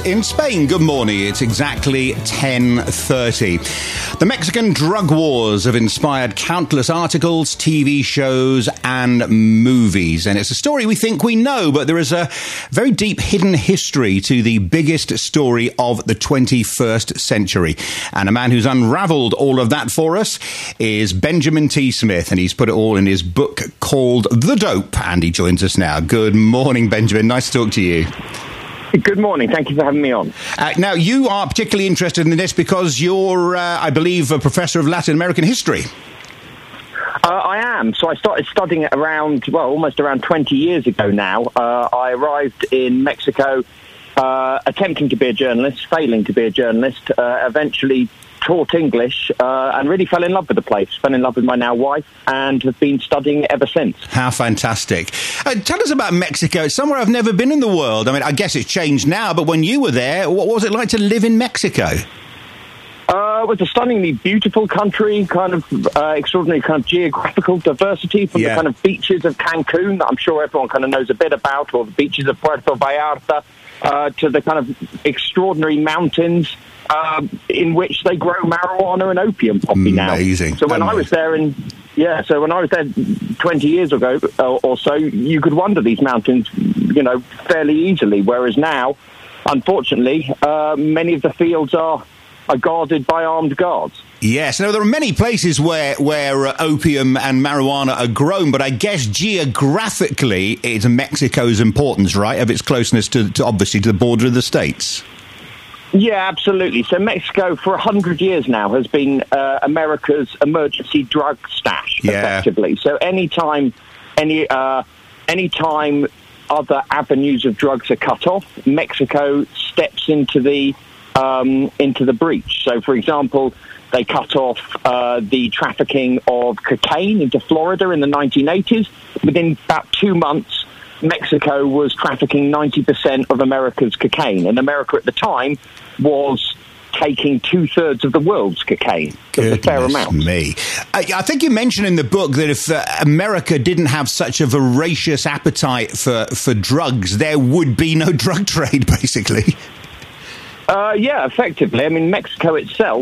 in Spain. Good morning. It's exactly 10:30. The Mexican drug wars have inspired countless articles, TV shows and movies. And it's a story we think we know, but there is a very deep hidden history to the biggest story of the 21st century. And a man who's unravelled all of that for us is Benjamin T. Smith, and he's put it all in his book called The Dope, and he joins us now. Good morning, Benjamin. Nice to talk to you. Good morning. Thank you for having me on. Now, you are particularly interested in this because you're, I believe, a professor of Latin American history. I am. So I started studying it almost around 20 years ago now. I arrived in Mexico attempting to be a journalist, failing to be a journalist, eventually taught English and really fell in love with the place, fell in love with my now wife, and have been studying it ever since. How fantastic. Tell us about Mexico. It's somewhere I've never been in the world. I mean, I guess it's changed now, but when you were there, what was it like to live in Mexico? It was a stunningly beautiful country, kind of extraordinary kind of geographical diversity from the kind of beaches of Cancun that I'm sure everyone kind of knows a bit about, or the beaches of Puerto Vallarta, to the kind of extraordinary mountains in which they grow marijuana and opium poppy now. Amazing. So when I was there 20 years ago or so, you could wander these mountains, fairly easily. Whereas now, unfortunately, many of the fields are guarded by armed guards. Yes, now there are many places where opium and marijuana are grown, but I guess geographically it's Mexico's importance, right, of its closeness to obviously to the border of the States. Yeah, absolutely. So Mexico, for 100 years now, has been America's emergency drug stash, effectively. So anytime other avenues of drugs are cut off, Mexico steps into the breach. So, for example, they cut off the trafficking of cocaine into Florida in the 1980s. Within about 2 months, Mexico was trafficking 90% of America's cocaine, and America at the time was taking 2/3 of the world's cocaine. It's a fair amount. Me. I think you mentioned in the book that if America didn't have such a voracious appetite for drugs, there would be no drug trade, basically. Effectively. I mean, Mexico itself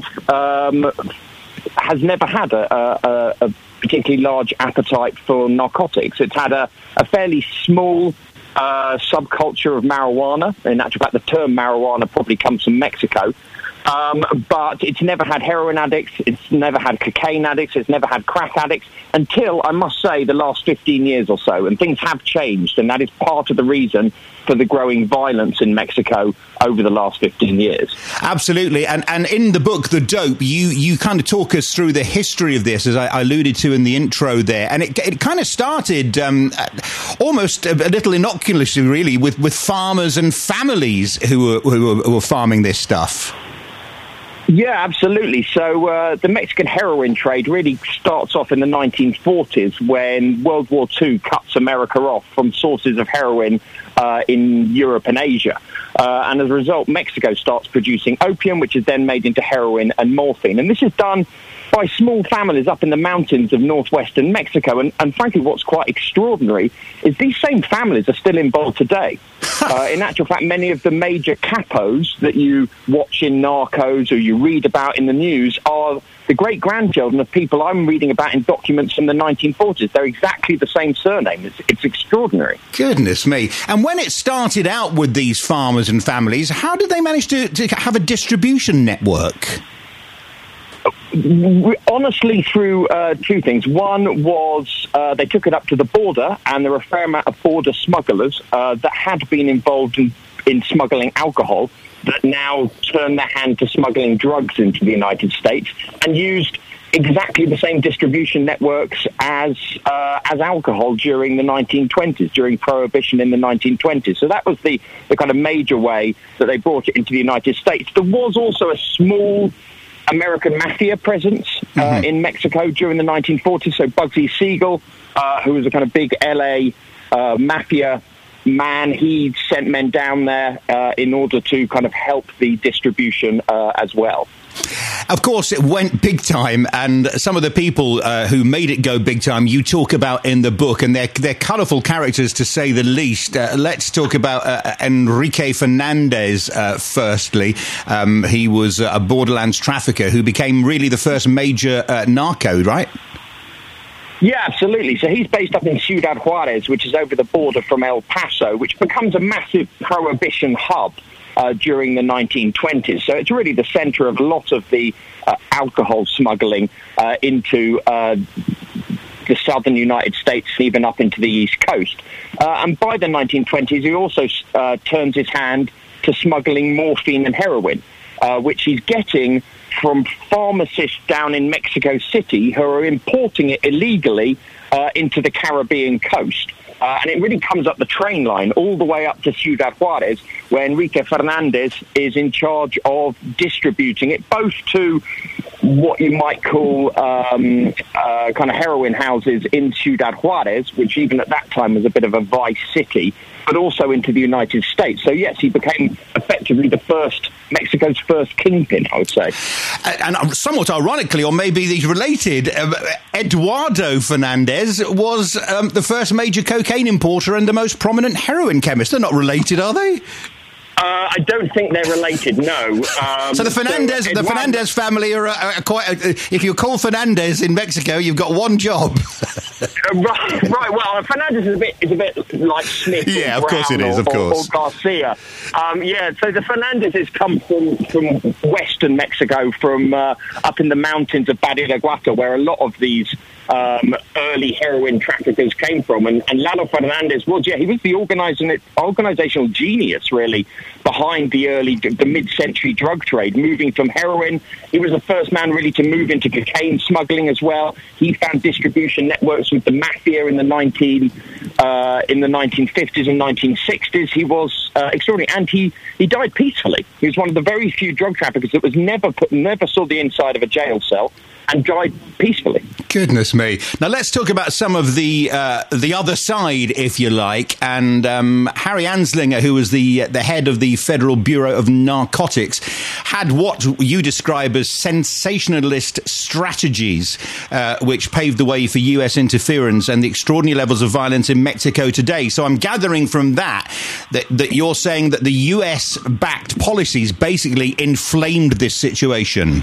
has never had a particularly large appetite for narcotics. It's had a fairly small subculture of marijuana. In actual fact, the term marijuana probably comes from Mexico. But it's never had heroin addicts, it's never had cocaine addicts, it's never had crack addicts, until, I must say, the last 15 years or so. And things have changed, and that is part of the reason for the growing violence in Mexico over the last 15 years. Absolutely. And in the book, The Dope, you kind of talk us through the history of this, as I alluded to in the intro there. And it kind of started almost a little innocuously, really, with farmers and families who were farming this stuff. Yeah, absolutely. So the Mexican heroin trade really starts off in the 1940s when World War II cuts America off from sources of heroin in Europe and Asia. And as a result, Mexico starts producing opium, which is then made into heroin and morphine. And this is done by small families up in the mountains of northwestern Mexico. And frankly, what's quite extraordinary is these same families are still involved today. In actual fact, many of the major capos that you watch in Narcos or you read about in the news are the great-grandchildren of people I'm reading about in documents from the 1940s. They're exactly the same surname. It's extraordinary. Goodness me. And when it started out with these farmers and families, how did they manage to have a distribution network? Honestly, through two things. One was they took it up to the border, and there were a fair amount of border smugglers that had been involved in smuggling alcohol that now turned their hand to smuggling drugs into the United States and used exactly the same distribution networks as alcohol during the 1920s, during Prohibition in the 1920s. So that was the kind of major way that they brought it into the United States. There was also a small American mafia presence in Mexico during the 1940s. So Bugsy Siegel, who was a kind of big LA mafia man, he sent men down there in order to kind of help the distribution as well. Of course, it went big time, and some of the people who made it go big time you talk about in the book, and they're colourful characters to say the least. Let's talk about Enrique Fernandez firstly. He was a borderlands trafficker who became really the first major narco, right? Yeah, absolutely. So he's based up in Ciudad Juarez, which is over the border from El Paso, which becomes a massive prohibition hub during the 1920s. So it's really the centre of a lot of the alcohol smuggling into the southern United States and even up into the East Coast. And by the 1920s, he also turns his hand to smuggling morphine and heroin, which he's getting from pharmacists down in Mexico City who are importing it illegally into the Caribbean coast. And it really comes up the train line all the way up to Ciudad Juarez, where Enrique Fernandez is in charge of distributing it, both to what you might call kind of heroin houses in Ciudad Juarez, which even at that time was a bit of a vice city, but also into the United States. So, yes, he became effectively Mexico's first kingpin, I would say. And somewhat ironically, or maybe he's related, Eduardo Fernandez was the first major cocaine importer and the most prominent heroin chemist. They're not related, are they? I don't think they're related, no. So the Fernandez family are quite... if you're called Fernandez in Mexico, you've got one job. Right. Well, Fernandez is a bit like Smith. Yeah, or of course it is, of course. Or Garcia. So the Fernandezes come from western Mexico, from up in the mountains of Badiraguato, where a lot of these early heroin traffickers came from. And Lalo Fernandez he was the organizational genius, really, behind the mid-century drug trade, moving from heroin. He was the first man, really, to move into cocaine smuggling as well. He found distribution networks with the mafia in the 1950s and 1960s. He was extraordinary, and he died peacefully. He was one of the very few drug traffickers that was never saw the inside of a jail cell and died peacefully. Goodness me. Now let's talk about some of the other side, if you like. And Harry Anslinger, who was the head of the Federal Bureau of Narcotics, had what you describe as sensationalist strategies, which paved the way for US interference and the extraordinary levels of violence in Mexico today. So I'm gathering from that you're saying that the US-backed policies basically inflamed this situation.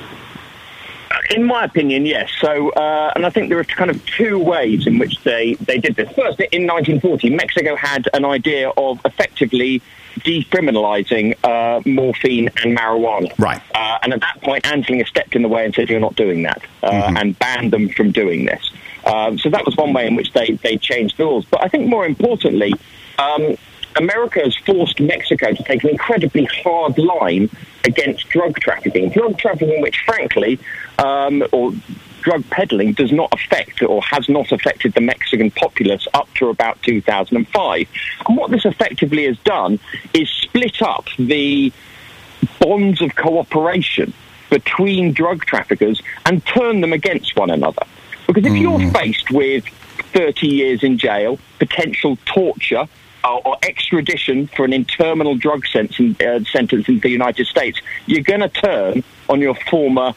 In my opinion, yes. So, and I think there are kind of two ways in which they did this. First, in 1940, Mexico had an idea of effectively decriminalizing morphine and marijuana. Right. And at that point, Anslinger stepped in the way and said, "You're not doing that," and banned them from doing this. So that was one way in which they changed the laws. But I think more importantly, America has forced Mexico to take an incredibly hard line against drug trafficking, which, frankly, or drug peddling does not affect or has not affected the Mexican populace up to about 2005. And what this effectively has done is split up the bonds of cooperation between drug traffickers and turn them against one another. Because if you're faced with 30 years in jail, potential torture, or extradition for an interminable drug sentence in the United States, you're going to turn on your former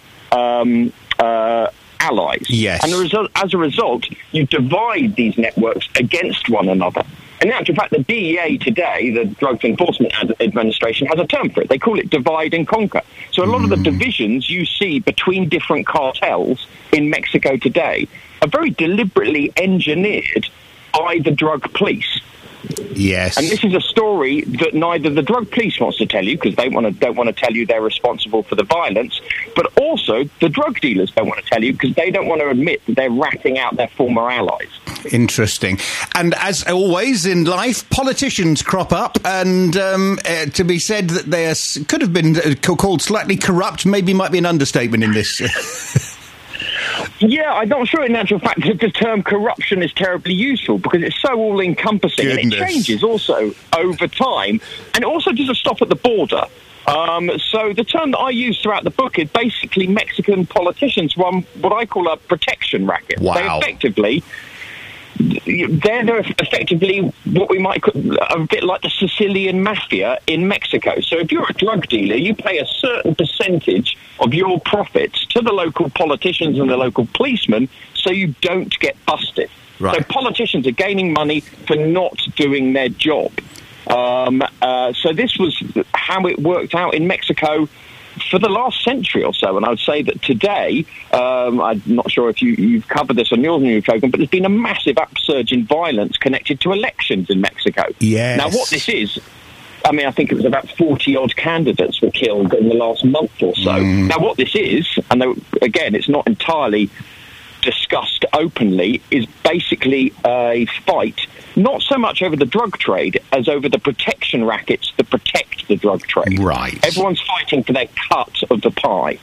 allies. Yes. And as a result, you divide these networks against one another. And in actual fact, the DEA today, the Drug Enforcement Administration, has a term for it. They call it divide and conquer. So a lot of the divisions you see between different cartels in Mexico today are very deliberately engineered by the drug police. Yes. And this is a story that neither the drug police wants to tell you, because they don't want to tell you they're responsible for the violence, but also the drug dealers don't want to tell you because they don't want to admit that they're ratting out their former allies. Interesting. And as always in life, politicians crop up, and to be said that they could have been called slightly corrupt maybe might be an understatement in this. Yeah, I'm not sure in actual fact that the term corruption is terribly useful because it's so all-encompassing. And it changes also over time, and it also doesn't stop at the border. So the term that I use throughout the book is basically Mexican politicians run what I call a protection racket. Wow. They effectively they're effectively what we might call a bit like the Sicilian mafia in Mexico. So if you're a drug dealer, you pay a certain percentage of your profits to the local politicians and the local policemen so you don't get busted. Right. So politicians are gaining money for not doing their job. So this was how it worked out in Mexico for the last century or so. And I would say that today, I'm not sure if you've covered this on your new program, but there's been a massive upsurge in violence connected to elections in Mexico. Yes. Now, what this is, I mean, I think it was about 40-odd candidates were killed in the last month or so. Now, what this is, and again, it's not entirely discussed openly, is basically a fight not so much over the drug trade as over the protection rackets that protect the drug trade. Right. Everyone's fighting for their cut of the pie.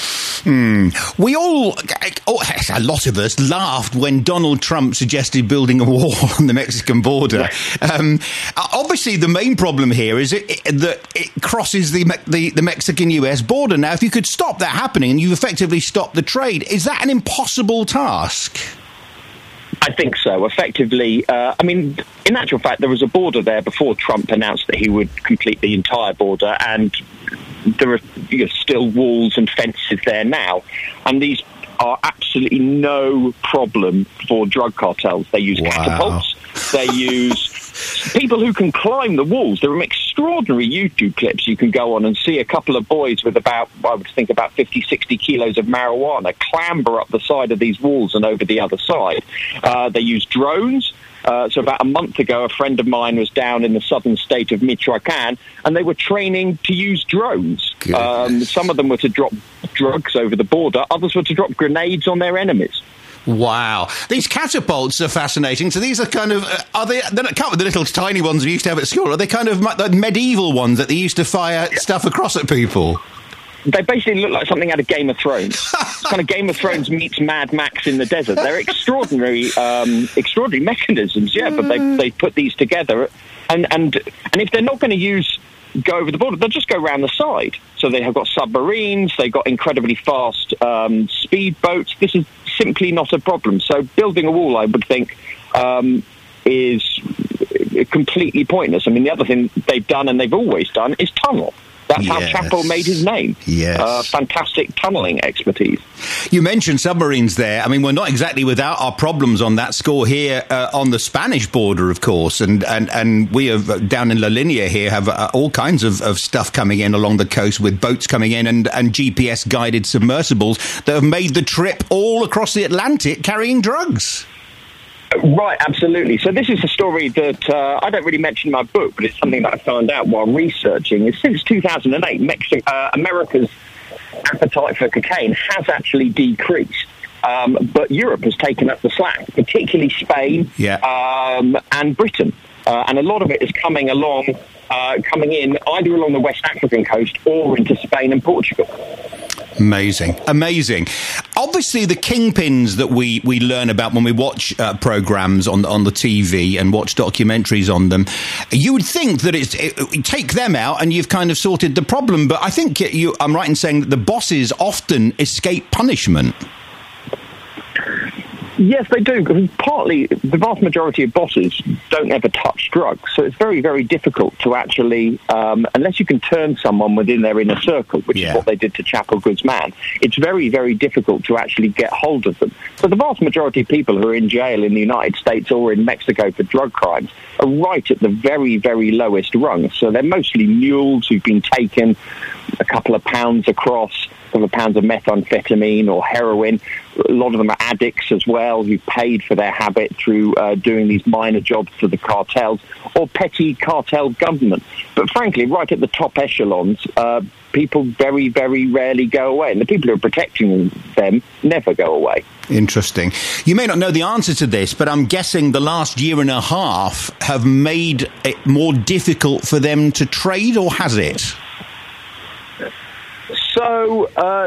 We all, a lot of us, laughed when Donald Trump suggested building a wall on the Mexican border. Obviously, the main problem here is that it crosses the Mexican-US border. Now, if you could stop that happening and you effectively stop the trade, is that an impossible task? I think so. Effectively, I mean, in actual fact, there was a border there before Trump announced that he would complete the entire border, and there are still walls and fences there now. And these are absolutely no problem for drug cartels. They use catapults. They use people who can climb the walls. There are extraordinary YouTube clips you can go on and see a couple of boys with about 50, 60 kilos of marijuana clamber up the side of these walls and over the other side. They use drones. So about a month ago, a friend of mine was down in the southern state of Michoacan, and they were training to use drones. Some of them were to drop drugs over the border. Others were to drop grenades on their enemies. Wow. These catapults are fascinating. So these are kind of, they can't be the little tiny ones we used to have at school. Are they kind of the medieval ones that they used to fire stuff across at people? They basically look like something out of Game of Thrones. It's kind of Game of Thrones meets Mad Max in the desert. They're extraordinary mechanisms, but they put these together. And if they're not going to go over the border, they'll just go around the side. So they have got submarines, they've got incredibly fast speedboats. This is simply not a problem. So building a wall, I would think, is completely pointless. I mean, the other thing they've done, and they've always done, is tunnel. That's how Chapo made his name. Yes. Fantastic tunnelling expertise. You mentioned submarines there. I mean, we're not exactly without our problems on that score here on the Spanish border, of course. And we have, down in La Linea here, have all kinds of stuff coming in along the coast with boats coming in and GPS-guided submersibles that have made the trip all across the Atlantic carrying drugs. Right, absolutely. So this is a story that I don't really mention in my book, but it's something that I found out while researching. Is since 2008, America's appetite for cocaine has actually decreased. But Europe has taken up the slack, particularly Spain and Britain. And a lot of it is coming in either along the West African coast or into Spain and Portugal. Amazing. Obviously, the kingpins that we learn about when we watch programmes on the TV and watch documentaries on them, you would think that take them out and you've kind of sorted the problem. But I think I'm right in saying that the bosses often escape punishment. Yes, they do, because partly the vast majority of bosses don't ever touch drugs, so it's very, very difficult to actually, unless you can turn someone within their inner circle, which is what they did to Chapo Guzman, it's very, very difficult to actually get hold of them. So the vast majority of people who are in jail in the United States or in Mexico for drug crimes are right at the very, very lowest rung. So they're mostly mules who've been taken a couple of pounds across, a couple of pounds of methamphetamine or heroin. A lot of them are addicts as well, who paid for their habit through doing these minor jobs for the cartels or petty cartel government. But frankly, right at the top echelons, people very, very rarely go away. And the people who are protecting them never go away. Interesting. You may not know the answer to this, but I'm guessing the last year and a half have made it more difficult for them to trade, or has it? So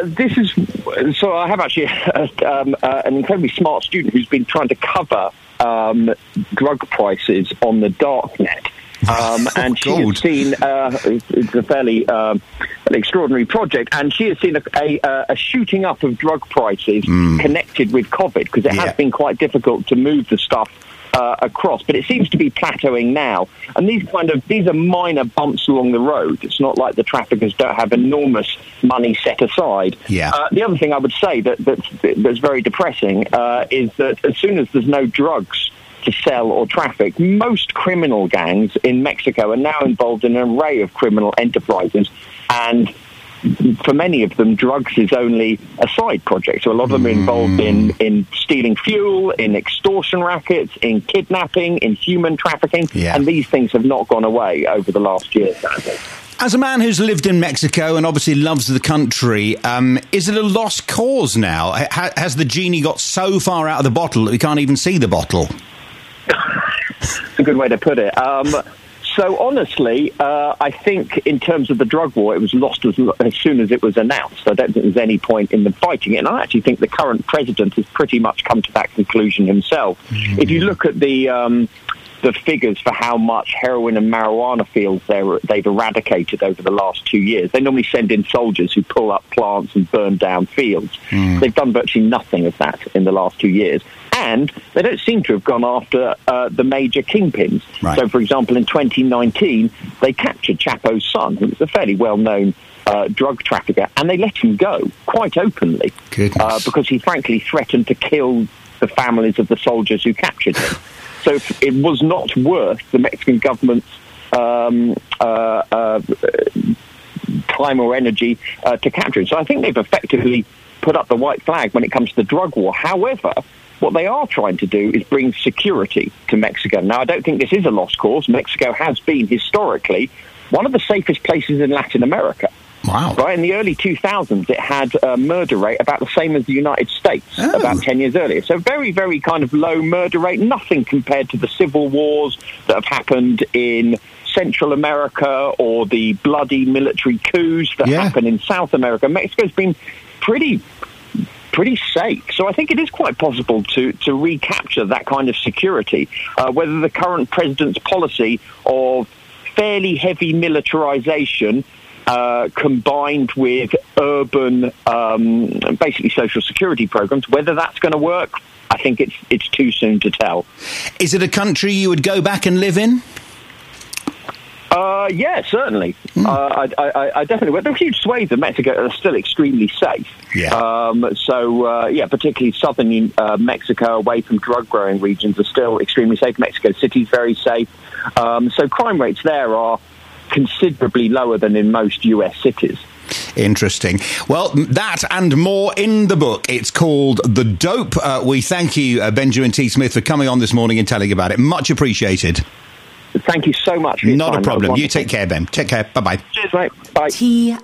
I have actually an incredibly smart student who's been trying to cover drug prices on the darknet. And she has seen, it's a fairly an extraordinary project, and she has seen a shooting up of drug prices connected with COVID, because it has been quite difficult to move the stuff across, but it seems to be plateauing now. And these are minor bumps along the road. It's not like the traffickers don't have enormous money set aside. Yeah. The other thing I would say that's very depressing is that as soon as there's no drugs to sell or traffic, most criminal gangs in Mexico are now involved in an array of criminal enterprises, and for many of them, drugs is only a side project. So a lot of them are involved in stealing fuel, in extortion rackets, in kidnapping, in human trafficking, and these things have not gone away over the last year, sadly. As a man who's lived in Mexico and obviously loves the country, is it a lost cause now? Has the genie got so far out of the bottle that we can't even see the bottle? It's a good way to put it. So honestly, I think in terms of the drug war, it was lost as soon as it was announced. I don't think there's any point in them fighting it. And I actually think the current president has pretty much come to that conclusion himself. If you look at the figures for how much heroin and marijuana fields they've eradicated over the last 2 years, they normally send in soldiers who pull up plants and burn down fields. They've done virtually nothing of that in the last 2 years. And they don't seem to have gone after the major kingpins. Right. So, for example, in 2019, they captured Chapo's son, who was a fairly well-known drug trafficker, and they let him go quite openly because he frankly threatened to kill the families of the soldiers who captured him. So it was not worth the Mexican government's time or energy to capture him. So I think they've effectively put up the white flag when it comes to the drug war. However, what they are trying to do is bring security to Mexico. Now, I don't think this is a lost cause. Mexico has been, historically, one of the safest places in Latin America. Wow. Right, in the early 2000s, it had a murder rate about the same as the United States about 10 years earlier. So very, very kind of low murder rate, nothing compared to the civil wars that have happened in Central America or the bloody military coups that happen in South America. Mexico's been pretty safe. So I think it is quite possible to recapture that kind of security, whether the current president's policy of fairly heavy militarization combined with urban, basically social security programs, whether that's going to work, I think it's too soon to tell. Is it a country you would go back and live in? Yeah, certainly. I definitely would. There are huge swathes of Mexico that are still extremely safe. Particularly southern Mexico, away from drug-growing regions, are still extremely safe. Mexico City's very safe. So crime rates there are considerably lower than in most US cities. Interesting. Well, that and more in the book. It's called The Dope. We thank you, Benjamin T. Smith, for coming on this morning and telling about it. Much appreciated. Thank you so much for your time. Not a problem. You take care, Ben. Take care. Bye-bye. Cheers, mate. Bye.